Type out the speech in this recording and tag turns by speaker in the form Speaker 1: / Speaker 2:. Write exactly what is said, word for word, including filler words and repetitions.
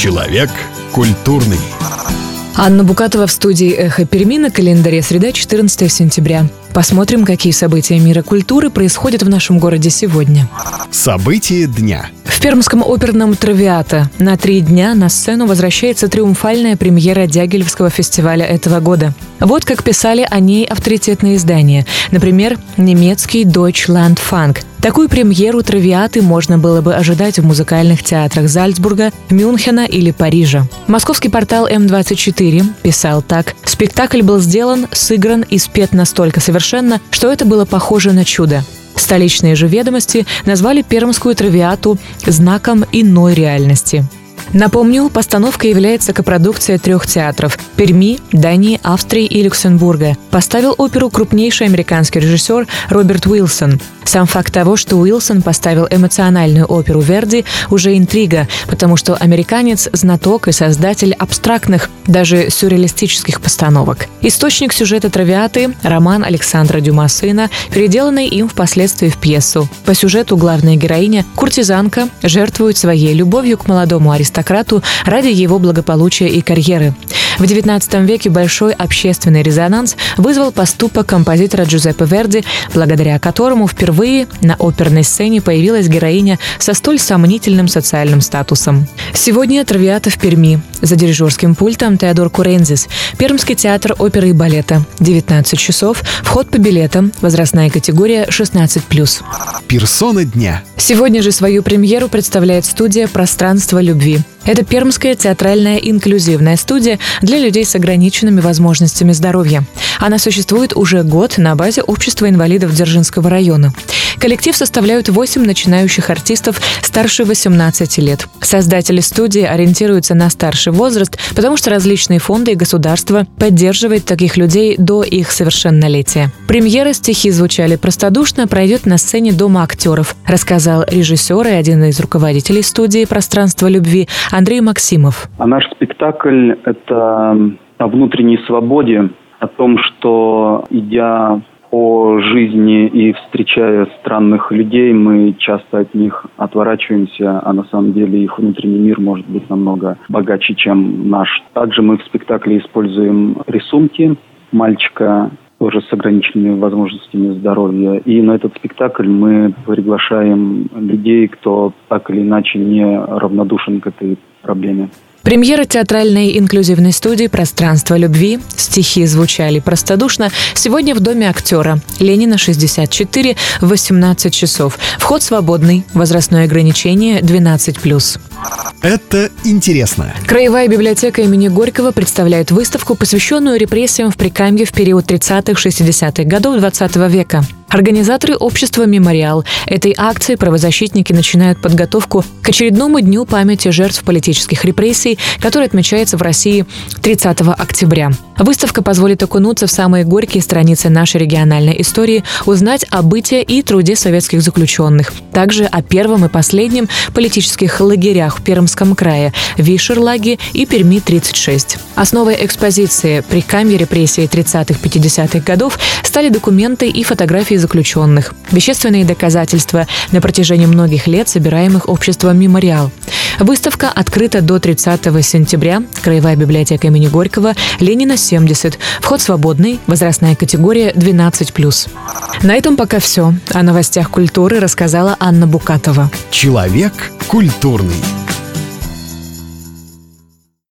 Speaker 1: Человек культурный.
Speaker 2: Анна Букатова в студии «Эхо Перми», на календаре среда, четырнадцатое сентября. Посмотрим, какие события мира культуры происходят в нашем городе сегодня.
Speaker 1: События дня.
Speaker 2: В Пермском оперном «Травиата» на три дня на сцену возвращается триумфальная премьера Дягилевского фестиваля этого года. Вот как писали о ней авторитетные издания. Например, немецкий Deutschland Funk. Такую премьеру «Травиаты» можно было бы ожидать в музыкальных театрах Зальцбурга, Мюнхена или Парижа. Московский портал эм двадцать четыре писал так: «Спектакль был сделан, сыгран и спет настолько совершенно, что это было похоже на чудо». Столичные же ведомости назвали пермскую «Травиату» знаком иной реальности. Напомню, постановка является копродукцией трех театров – Перми, Дании, Австрии и Люксембурга. Поставил оперу крупнейший американский режиссер Роберт Уилсон. Сам факт того, что Уилсон поставил эмоциональную оперу Верди, уже интрига, потому что американец – знаток и создатель абстрактных, даже сюрреалистических постановок. Источник сюжета «Травиаты» – роман Александра Дюма сына, переделанный им впоследствии в пьесу. По сюжету главная героиня – куртизанка, жертвует своей любовью к молодому аристократу ради его благополучия и карьеры. В девятнадцатом веке большой общественный резонанс вызвал поступок композитора Джузеппе Верди, благодаря которому впервые на оперной сцене появилась героиня со столь сомнительным социальным статусом. Сегодня «Травиата» в Перми. За дирижерским пультом Теодор Курензис. Пермский театр оперы и балета. девятнадцать часов. Вход по билетам. Возрастная категория шестнадцать плюс.
Speaker 1: Персона дня.
Speaker 2: Сегодня же свою премьеру представляет студия «Пространство любви». Это пермская театральная инклюзивная студия для людей с ограниченными возможностями здоровья. Она существует уже год на базе Общества инвалидов Дзержинского района. Коллектив составляют восемь начинающих артистов старше восемнадцати лет. Создатели студии ориентируются на старший возраст, потому что различные фонды и государства поддерживают таких людей до их совершеннолетия. Премьера «Стихи звучали простодушно» пройдет на сцене Дома актеров, рассказал режиссер и один из руководителей студии «Пространство любви» Андрей Максимов.
Speaker 3: А наш спектакль – это о внутренней свободе, о том, что, идя по жизни и встречая странных людей, мы часто от них отворачиваемся, а на самом деле их внутренний мир может быть намного богаче, чем наш. Также мы в спектакле используем рисунки мальчика, тоже с ограниченными возможностями здоровья. И на этот спектакль мы приглашаем людей, кто так или иначе не равнодушен к этой проблеме.
Speaker 2: Премьера театральной инклюзивной студии «Пространство любви», «Стихи звучали простодушно» сегодня в Доме актера. Ленина, шестьдесят четыре, в восемнадцать часов. Вход свободный, возрастное ограничение двенадцать плюс.
Speaker 1: Это интересно.
Speaker 2: Краевая библиотека имени Горького представляет выставку, посвященную репрессиям в Прикамье в период тридцатых-шестидесятых годов двадцатого века. Организаторы общества «Мемориал» этой акции правозащитники начинают подготовку к очередному дню памяти жертв политических репрессий, который отмечается в России тридцатого октября. Выставка позволит окунуться в самые горькие страницы нашей региональной истории, узнать о быте и труде советских заключенных, также о первом и последнем политических лагерях в Пермском крае – Вишерлаге и Перми тридцать шесть. Основой экспозиции «Прикамье репрессий тридцатых-пятидесятых годов» стали документы и фотографии заключенных, вещественные доказательства на протяжении многих лет, собираемых обществом «Мемориал». Выставка открыта до тридцатого сентября. Краевая библиотека имени Горького, Ленина, семьдесят. Вход свободный, возрастная категория двенадцать плюс. На этом пока все. О новостях культуры рассказала Анна Букатова.
Speaker 1: Человек культурный.